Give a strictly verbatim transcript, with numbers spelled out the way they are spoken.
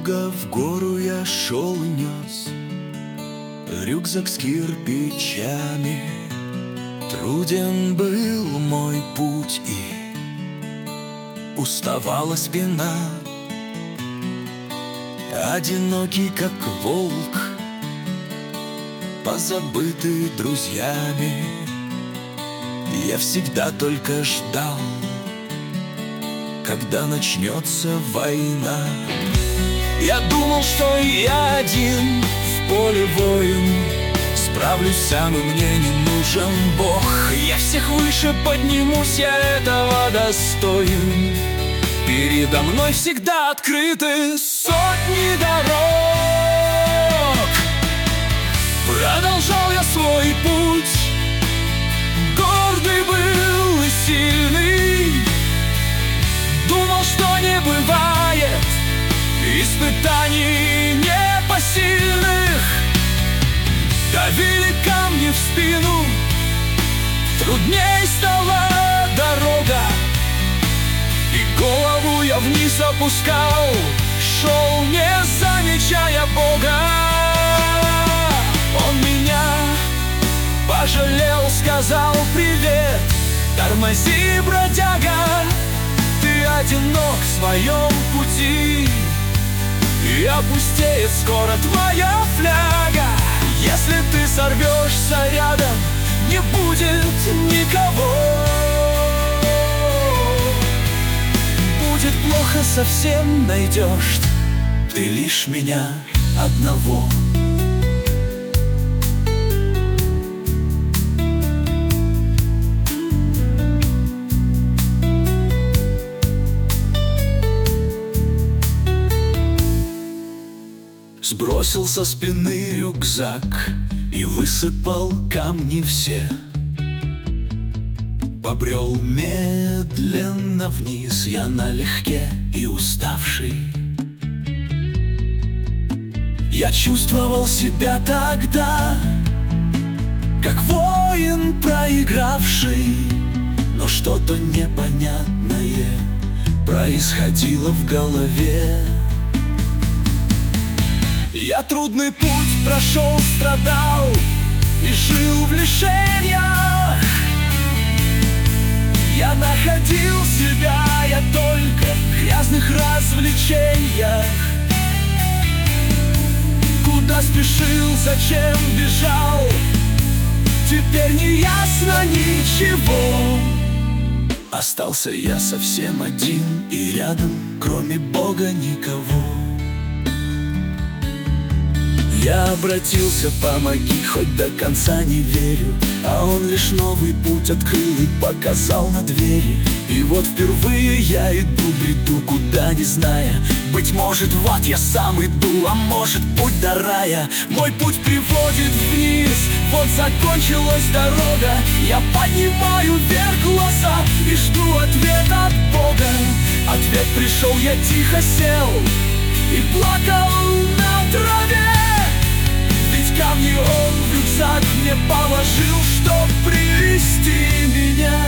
Долго в гору я шел и нес рюкзак с кирпичами. Труден был мой путь, и уставала спина. Одинокий, как волк, позабытый друзьями, я всегда только ждал, когда начнется война. Я думал, что я один в поле воин, справлюсь сам, и мне не нужен Бог. Я всех выше поднимусь, я этого достоин. Передо мной всегда открыты сотни дорог. Продолжал я свой путь, гордый был и сильный. Думал, что не бывает испытаний непосильных. Давили камни в спину, трудней стала дорога, и голову я вниз опускал, шел, не замечая Бога. Он меня пожалел, сказал: привет, тормози, бродяга, ты одинок в своем пути, и опустеет скоро твоя фляга. Если ты сорвешься рядом, не будет никого. Будет плохо совсем, найдешь ты лишь меня одного. Сбросил со спины рюкзак и высыпал камни все. Побрел медленно вниз я налегке и уставший. Я чувствовал себя тогда, как воин проигравший, но что-то непонятное происходило в голове. Я трудный путь прошел, страдал и жил в лишениях. Я находил себя, я только в грязных развлечениях. Куда спешил, зачем бежал, теперь не ясно ничего. Остался я совсем один, и рядом, кроме Бога, никого. Я обратился: помоги, хоть до конца не верю. А он лишь новый путь открыл и показал на двери. И вот впервые я иду, бреду, куда не зная. Быть может, в ад я сам иду, а может, путь до рая. Мой путь приводит вниз, вот закончилась дорога. Я поднимаю вверх глаза и жду ответ от Бога. Ответ пришел, я тихо сел и плакал на траве. Ведь камни он в рюкзак мне положил, чтоб привести меня